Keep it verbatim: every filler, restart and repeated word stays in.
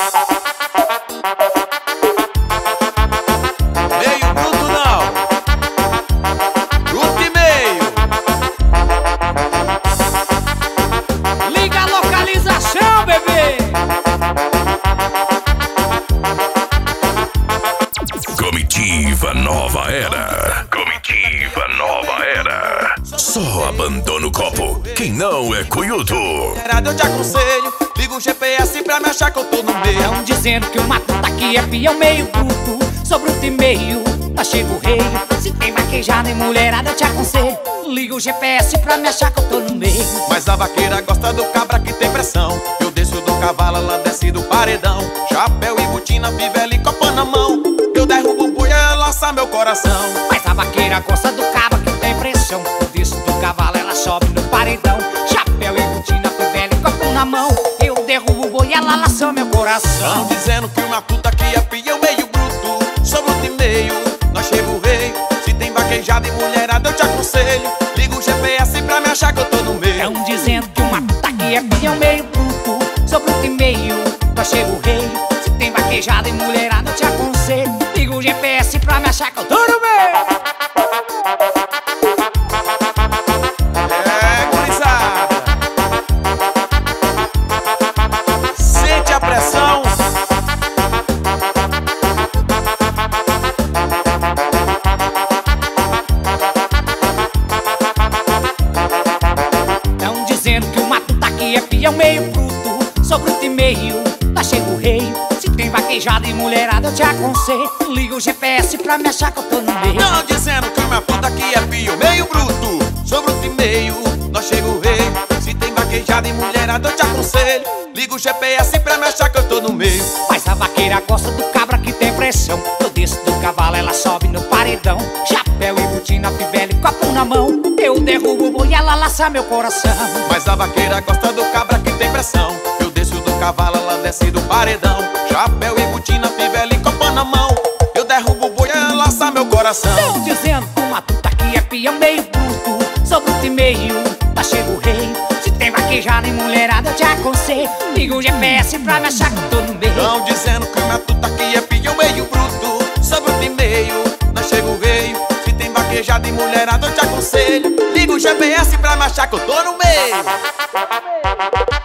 Meio bruto não, bruto e meio. Liga a localização, bebê. Comitiva Nova Era. Comitiva Nova Era. Só abandona o copo quem não é cunhudo. Eu te aconselho, liga o G P S pra me achar que eu tô no meio. Tão dizendo que o matuto aqui é peão meio bruto, sou bruto e meio, tá chego o rei. Se tem vaquejada e mulherada eu te aconselho, liga o G P S pra me achar que eu tô no meio. Mas a vaqueira gosta do cabra que tem pressão. Eu desço do cavalo, ela desce do paredão. Chapéu e botina, fivela e copa na mão. Eu derrubo o boi e ela laça meu coração. Mas a vaqueira gosta do cabra que tem pressão. Eu desço do cavalo, ela sobe no paredão. Chapéu e botina, fivela e copo na mão. Eu derrubo o boi e ela laça meu coração. Tão dizendo que o matuto aqui é peão meio bruto, sou bruto e meio, nós chega o rei. Se tem vaquejada e mulherada eu te aconselho, liga o G P S pra me achar que eu tô no meio. Tão dizendo que o matuto aqui é peão meio bruto, sou bruto e meio, nós chega o rei. Se tem vaquejada e mulherada eu te aconselho, liga o G P S pra me achar que eu tô no meio. É, gurizada, sente a pressão. Tão dizendo que o matuto aqui é peão meio bruto, sou bruto e meio, tá chego o rei. Se tem vaquejada e mulherada eu te aconselho, liga o G P S pra me achar que eu tô no meio. Tão dizendo que o matuto aqui é peão meio bruto, sou bruto e meio, nós chega o rei. Se tem vaquejada e mulherada eu te aconselho, liga o G P S pra me achar que eu tô no meio. Mas a vaqueira gosta do cabra que tem pressão. Eu desço do cavalo, ela sobe no paredão. Chapéu e botina, fivela e copo na mão. Eu derrubo o boi e ela laça meu coração. Mas a vaqueira gosta do cabra que tem pressão. Eu desço do cavalo, ela desce do paredão. Chapéu e botina, fivela e copa na mão. Eu derrubo o boi e ela laça meu coração. Tão dizendo que o matuto aqui é peão meio bruto, sou bruto e meio, tá chego o rei. Se tem vaquejada e mulherada eu te aconselho, liga o G P S pra me achar que eu tô no meio. Tão dizendo que o matuto aqui é peão meio bruto, sou bruto e meio, nós chega o rei. Se tem vaquejada e mulherada eu te aconselho, liga o G P S pra me achar que eu tô no meio.